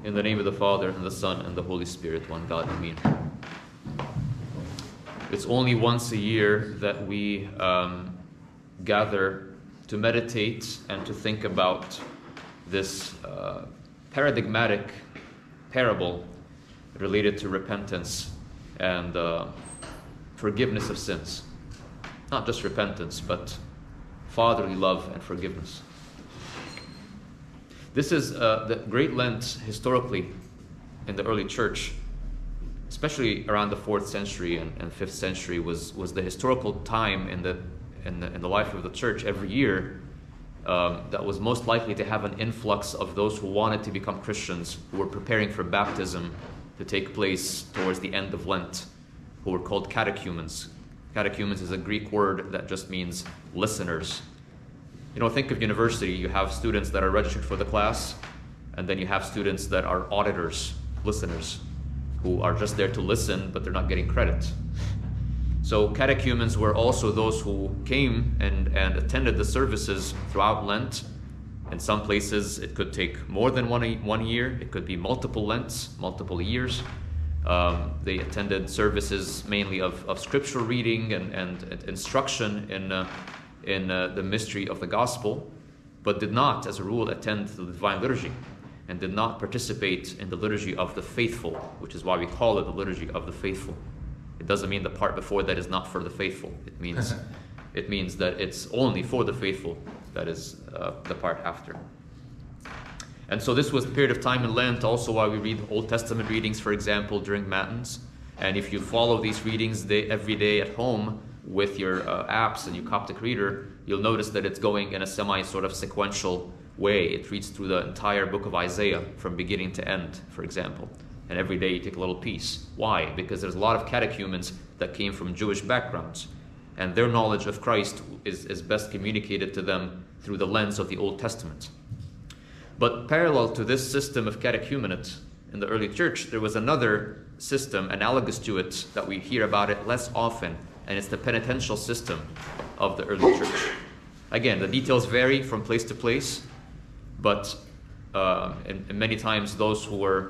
In the name of the Father, and the Son, and the Holy Spirit, one God. Amen. It's only once a year that we gather to meditate and to think about this paradigmatic parable related to repentance and forgiveness of sins. Not just repentance, but fatherly love and forgiveness. This is the Great Lent historically in the early church, especially around the 4th century and 5th century, was the historical time in the life of the church every year that was most likely to have an influx of those who wanted to become Christians, who were preparing for baptism to take place towards the end of Lent, who were called catechumens. Catechumens is a Greek word that just means listeners. You know, think of university. You have students that are registered for the class, and then you have students that are auditors, listeners, who are just there to listen, but they're not getting credit. So catechumens were also those who came and attended the services throughout Lent. In some places, it could take more than one year. It could be multiple Lents, multiple years. They attended services mainly of scriptural reading and instruction in the mystery of the gospel, but did not, as a rule, attend the divine liturgy and did not participate in the liturgy of the faithful, which is why we call it the liturgy of the faithful. It doesn't mean the part before that is not for the faithful. It means that it's only for the faithful, that is the part after. And so this was the period of time in Lent, also why we read Old Testament readings, for example, during Matins. And if you follow these readings every day at home with your apps and your Coptic reader, you'll notice that it's going in a sort of sequential way. It reads through the entire book of Isaiah from beginning to end, for example. And every day you take a little piece. Why? Because there's a lot of catechumens that came from Jewish backgrounds, and their knowledge of Christ is best communicated to them through the lens of the Old Testament. But parallel to this system of catechumenate in the early church, there was another system analogous to it that we hear about it less often, and it's the penitential system of the early church. Again, the details vary from place to place, but and many times those who were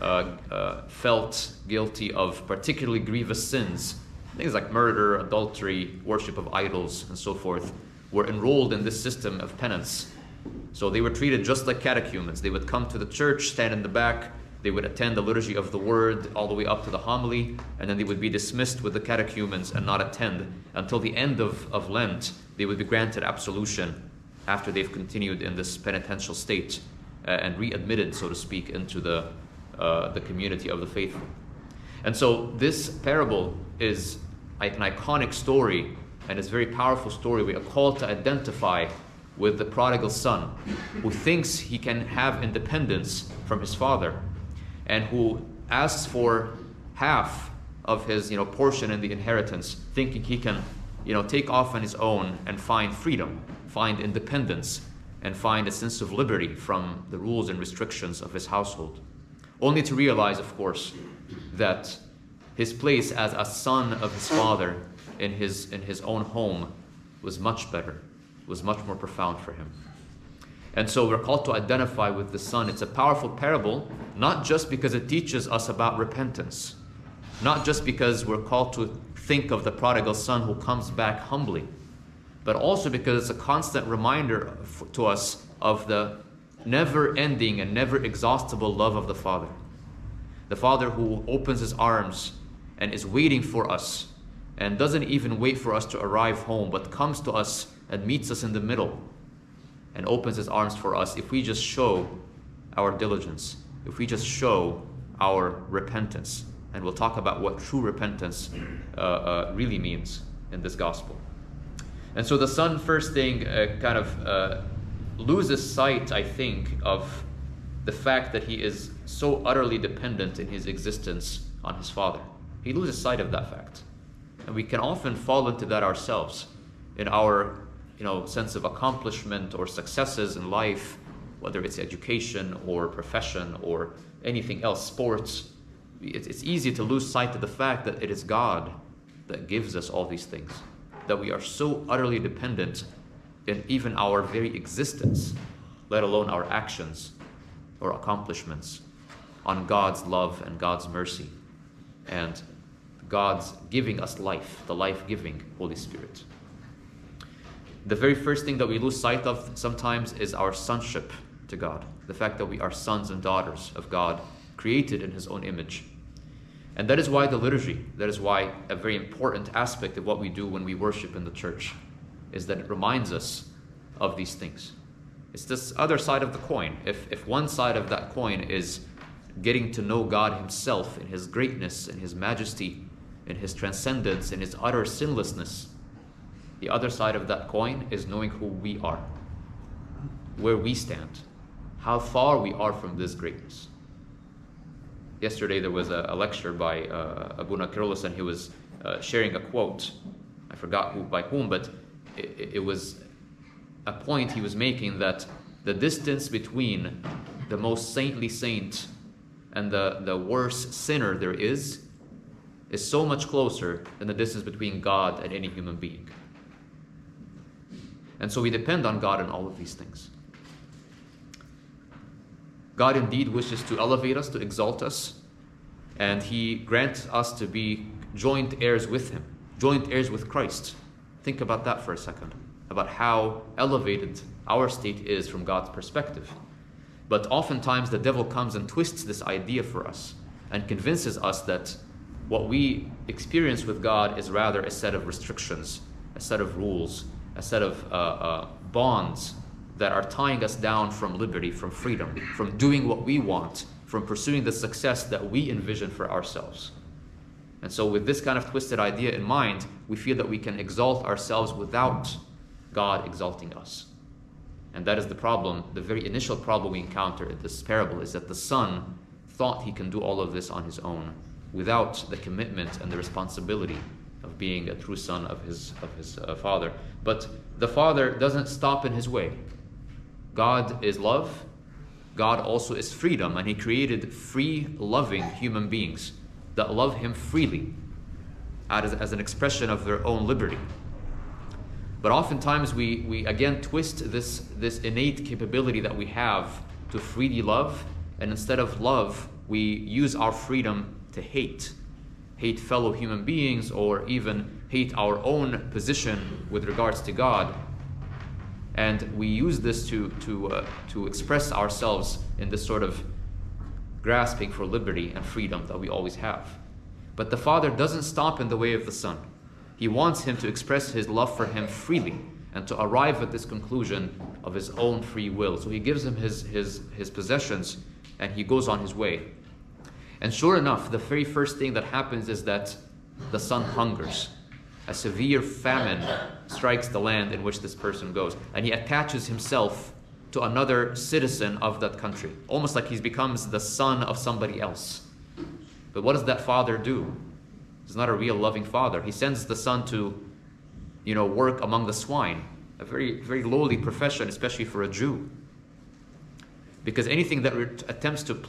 felt guilty of particularly grievous sins, things like murder, adultery, worship of idols, and so forth, were enrolled in this system of penance. So they were treated just like catechumens. They would come to the church, stand in the back, they would attend the liturgy of the word all the way up to the homily, and then they would be dismissed with the catechumens and not attend until the end of Lent. They would be granted absolution after they've continued in this penitential state and readmitted, so to speak, into the community of the faithful. And so this parable is an iconic story, and it's a very powerful story. We are called to identify with the prodigal son who thinks he can have independence from his father and who asks for half of his portion in the inheritance, thinking he can take off on his own and find freedom, find independence, and find a sense of liberty from the rules and restrictions of his household. Only to realize, of course, that his place as a son of his father in his own home was much better, was much more profound for him. And so we're called to identify with the son. It's a powerful parable, not just because it teaches us about repentance, not just because we're called to think of the prodigal son who comes back humbly, but also because it's a constant reminder to us of the never-ending and never-exhaustible love of the Father. The Father who opens his arms and is waiting for us and doesn't even wait for us to arrive home, but comes to us and meets us in the middle and opens his arms for us if we just show our diligence, if we just show our repentance. And we'll talk about what true repentance really means in this gospel. And so the son, first thing, loses sight, I think, of the fact that he is so utterly dependent in his existence on his father. He loses sight of that fact. And we can often fall into that ourselves in our sense of accomplishment or successes in life, whether it's education or profession or anything else, sports. It's easy to lose sight of the fact that it is God that gives us all these things, that we are so utterly dependent in even our very existence, let alone our actions or accomplishments. on God's love and God's mercy and God's giving us life, the life-giving Holy Spirit. The very first thing that we lose sight of sometimes is our sonship to God, the fact that we are sons and daughters of God, created in His own image. And that is why the liturgy, that is why a very important aspect of what we do when we worship in the church is that it reminds us of these things. It's this other side of the coin. If one side of that coin is getting to know God Himself in His greatness, in His majesty, in His transcendence, in His utter sinlessness, the other side of that coin is knowing who we are, where we stand, how far we are from this greatness. Yesterday there was a lecture by Abuna Kyrillos, and he was sharing a quote. I forgot by whom, but it was a point he was making, that the distance between the most saintly saint and the worst sinner there is so much closer than the distance between God and any human being. And so we depend on God in all of these things. God indeed wishes to elevate us, to exalt us, and He grants us to be joint heirs with Him, joint heirs with Christ. Think about that for a second, about how elevated our state is from God's perspective. But oftentimes the devil comes and twists this idea for us and convinces us that what we experience with God is rather a set of restrictions, a set of rules, a set of bonds that are tying us down from liberty, from freedom, from doing what we want, from pursuing the success that we envision for ourselves. And so with this kind of twisted idea in mind, we feel that we can exalt ourselves without God exalting us. And that is the problem, the very initial problem we encounter in this parable, is that the son thought he can do all of this on his own without the commitment and the responsibility of being a true son of his father. But the father doesn't stop in his way. God is love. God also is freedom, and He created free, loving human beings that love Him freely as an expression of their own liberty. But oftentimes we again twist this innate capability that we have to freely love, and instead of love, we use our freedom to hate fellow human beings, or even hate our own position with regards to God. And we use this to express ourselves in this sort of grasping for liberty and freedom that we always have. But the Father doesn't stop in the way of the Son. He wants him to express his love for him freely and to arrive at this conclusion of his own free will. So he gives him his possessions, and he goes on his way. And sure enough, the very first thing that happens is that the son hungers. A severe famine strikes the land in which this person goes, and he attaches himself to another citizen of that country, almost like he becomes the son of somebody else. But what does that father do? He's not a real loving father. He sends the son to, work among the swine, a very, very lowly profession, especially for a Jew. Because anything that attempts to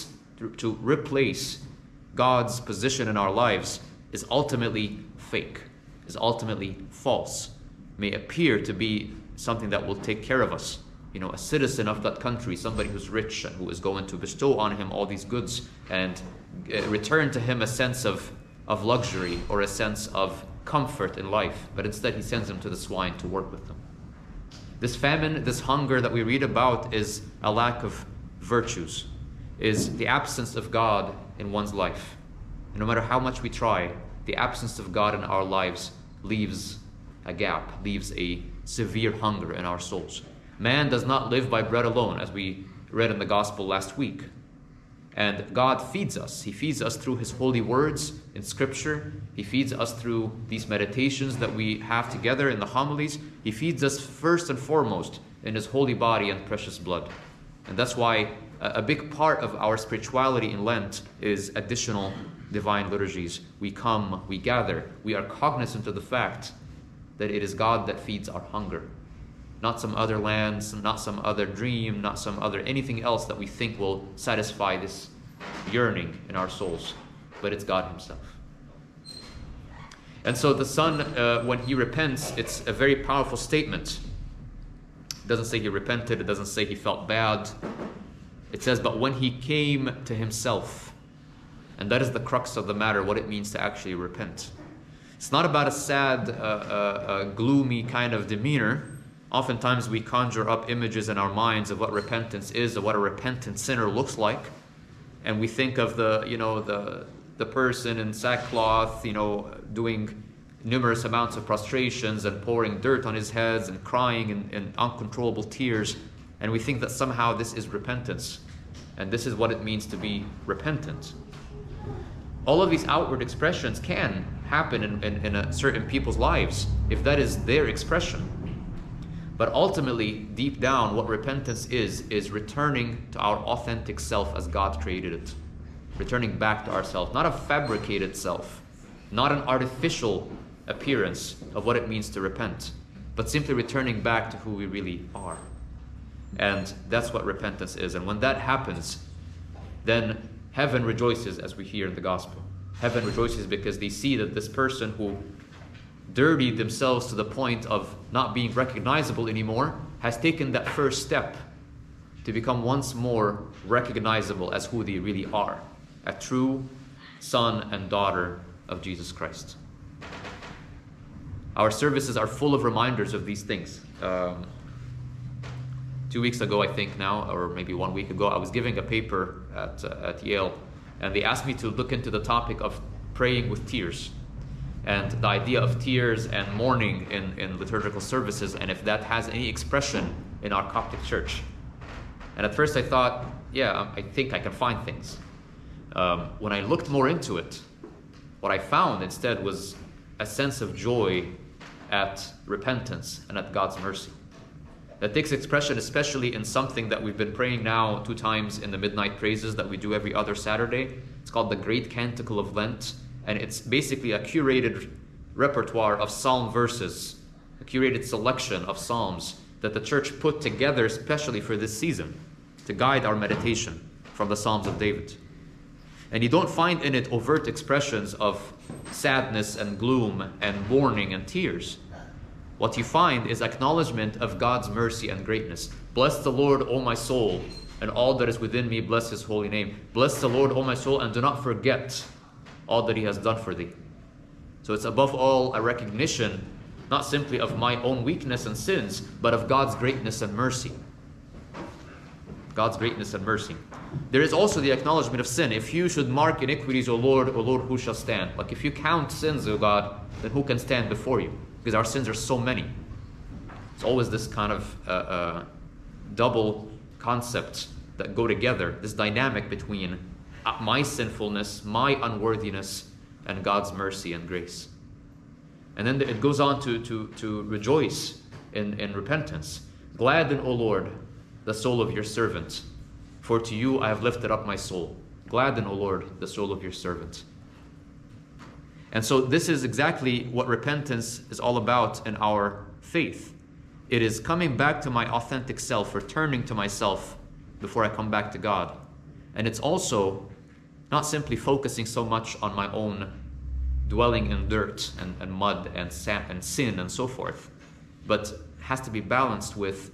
replace God's position in our lives is ultimately fake, is ultimately false, may appear to be something that will take care of us. A citizen of that country, somebody who's rich and who is going to bestow on him all these goods and return to him a sense of luxury or a sense of comfort in life. But instead he sends him to the swine to work with them. This famine, this hunger that we read about is a lack of virtues, is the absence of God in one's life. And no matter how much we try, the absence of God in our lives leaves a gap, leaves a severe hunger in our souls. Man does not live by bread alone, as we read in the gospel last week. And God feeds us. He feeds us through His holy words in Scripture. He feeds us through these meditations that we have together in the homilies. He feeds us first and foremost in His holy body and precious blood. And that's why a big part of our spirituality in Lent is additional divine liturgies. We come, we gather, we are cognizant of the fact that it is God that feeds our hunger. Not some other lands, not some other dream, not some other anything else that we think will satisfy this yearning in our souls, but it's God Himself. And so the son, when he repents, it's a very powerful statement. It doesn't say he repented, it doesn't say he felt bad. It says, but when he came to himself. And that is the crux of the matter, what it means to actually repent. It's not about a sad, gloomy kind of demeanor. Oftentimes we conjure up images in our minds of what repentance is, of what a repentant sinner looks like. And we think of the person in sackcloth, doing numerous amounts of prostrations and pouring dirt on his heads and crying in uncontrollable tears. And we think that somehow this is repentance. And this is what it means to be repentant. All of these outward expressions can happen in certain people's lives if that is their expression. But ultimately, deep down, what repentance is returning to our authentic self as God created it. Returning back to ourselves, not a fabricated self, not an artificial appearance of what it means to repent, but simply returning back to who we really are. And that's what repentance is. And when that happens, then heaven rejoices, as we hear in the gospel. Heaven rejoices because they see that this person who dirtied themselves to the point of not being recognizable anymore has taken that first step to become once more recognizable as who they really are, a true son and daughter of Jesus Christ. Our services are full of reminders of these things. 2 weeks ago, I think now, or maybe 1 week ago, I was giving a paper at Yale, and they asked me to look into the topic of praying with tears, and the idea of tears and mourning in liturgical services, and if that has any expression in our Coptic church. And at first I thought, yeah, I think I can find things. When I looked more into it, what I found instead was a sense of joy at repentance and at God's mercy. That takes expression especially in something that we've been praying now 2 times in the midnight praises that we do every other Saturday. It's called the Great Canticle of Lent, and it's basically a curated repertoire of psalm verses, a curated selection of psalms that the church put together especially for this season to guide our meditation from the Psalms of David. And you don't find in it overt expressions of sadness and gloom and mourning and tears. What you find is acknowledgement of God's mercy and greatness. Bless the Lord, O my soul, and all that is within me, bless his holy name. Bless the Lord, O my soul, and do not forget all that he has done for thee. So it's above all a recognition, not simply of my own weakness and sins, but of God's greatness and mercy. God's greatness and mercy. There is also the acknowledgement of sin. If you should mark iniquities, O Lord, who shall stand? Like if you count sins, O God, then who can stand before you? Because our sins are so many. It's always this kind of double concept that go together, this dynamic between my sinfulness, my unworthiness, and God's mercy and grace. And then it goes on to rejoice in repentance. Gladden, O Lord, the soul of your servant, for to you I have lifted up my soul. Gladden, O Lord, the soul of your servant. And so this is exactly what repentance is all about in our faith. It is coming back to my authentic self, returning to myself before I come back to God. And it's also not simply focusing so much on my own dwelling in dirt and mud and sand and sin and so forth, but has to be balanced with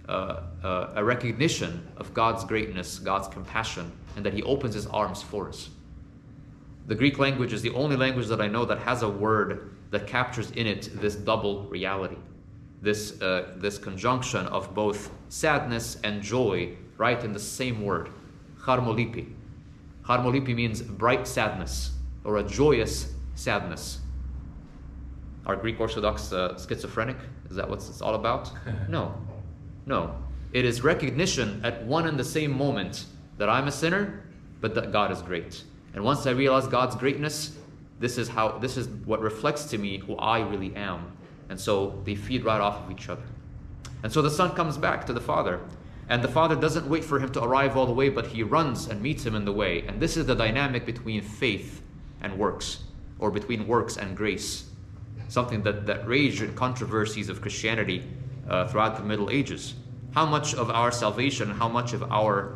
a recognition of God's greatness, God's compassion, and that he opens his arms for us. The Greek language is the only language that I know that has a word that captures in it this double reality, this conjunction of both sadness and joy right in the same word, charmolipi. Charmolipi means bright sadness or a joyous sadness. Are Greek Orthodox schizophrenic? Is that what it's all about? No. It is recognition at one and the same moment that I'm a sinner, but that God is great. And once I realize God's greatness, this is what reflects to me who I really am. And so they feed right off of each other. And so the Son comes back to the Father. And the Father doesn't wait for him to arrive all the way, but he runs and meets him in the way. And this is the dynamic between faith and works, or between works and grace. Something that raged in controversies of Christianity throughout the Middle Ages. How much of our salvation, how much of our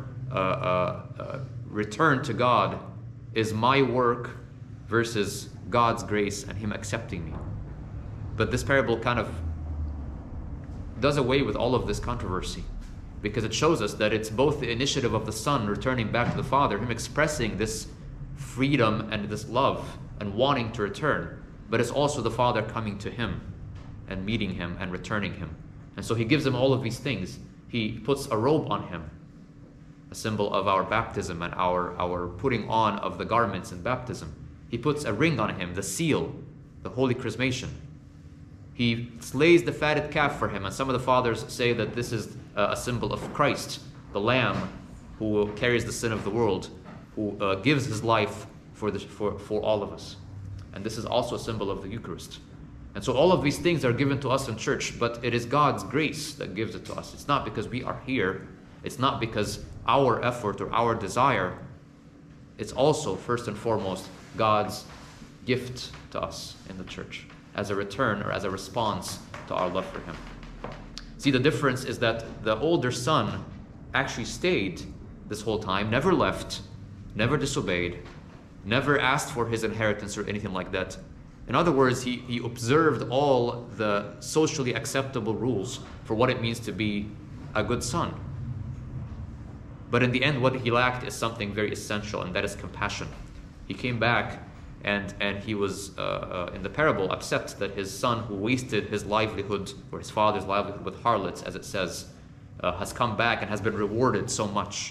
return to God is my work versus God's grace and him accepting me? But this parable kind of does away with all of this controversy, because it shows us that it's both the initiative of the Son returning back to the Father, him expressing this freedom and this love and wanting to return, but it's also the Father coming to him and meeting him and returning him. And so he gives him all of these things. He puts a robe on him, a symbol of our baptism and our putting on of the garments in baptism. He puts a ring on him, the seal, the holy chrismation. He slays the fatted calf for him, and some of the fathers say that this is a symbol of Christ, the Lamb who carries the sin of the world, who gives his life for all of us. And this is also a symbol of the Eucharist. And so all of these things are given to us in church, but it is God's grace that gives it to us. It's not because we are here. It's not because our effort or our desire. It's also, first and foremost, God's gift to us in the church as a return or as a response to our love for him. See, the difference is that the older son actually stayed this whole time, never left, never disobeyed, never asked for his inheritance or anything like that. In other words, he observed all the socially acceptable rules for what it means to be a good son. But in the end, what he lacked is something very essential, and that is compassion. He came back and he was, in the parable, upset that his son, who wasted his livelihood, or his father's livelihood with harlots, as it says, has come back and has been rewarded so much.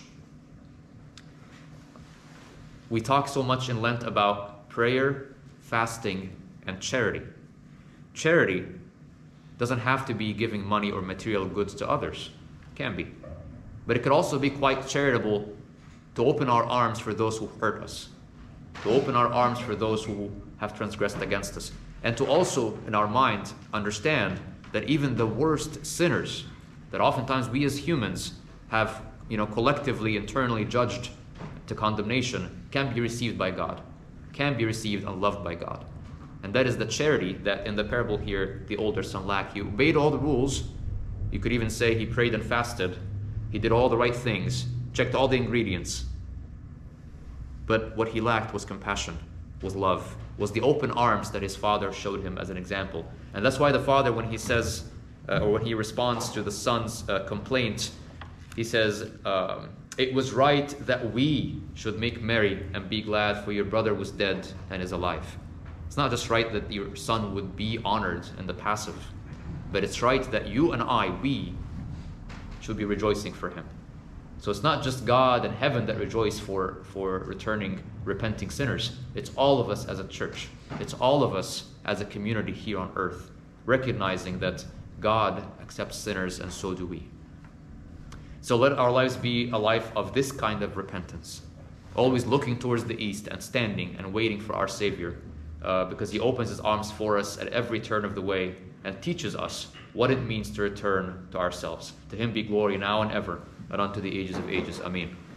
We talk so much in Lent about prayer, fasting, and charity. Charity doesn't have to be giving money or material goods to others. It can be. But it could also be quite charitable to open our arms for those who hurt us, to open our arms for those who have transgressed against us, and to also, in our mind, understand that even the worst sinners that oftentimes we as humans have, collectively, internally judged to condemnation, can be received by God, can be received and loved by God. And that is the charity that in the parable here, the older son lacked. He obeyed all the rules. You could even say he prayed and fasted. He did all the right things, checked all the ingredients. But what he lacked was compassion, was love, was the open arms that his father showed him as an example. And that's why the father, when he says, or when he responds to the son's complaint, he says, it was right that we should make merry and be glad, for your brother was dead and is alive. It's not just right that your son would be honored in the passive, but it's right that you and we should be rejoicing for him. So it's not just God and heaven that rejoice for returning, repenting sinners. It's all of us as a church. It's all of us as a community here on earth, recognizing that God accepts sinners and so do we. So let our lives be a life of this kind of repentance, always looking towards the east and standing and waiting for our Savior, because he opens his arms for us at every turn of the way and teaches us what it means to return to ourselves. To him be glory now and ever, and unto the ages of ages. Amen.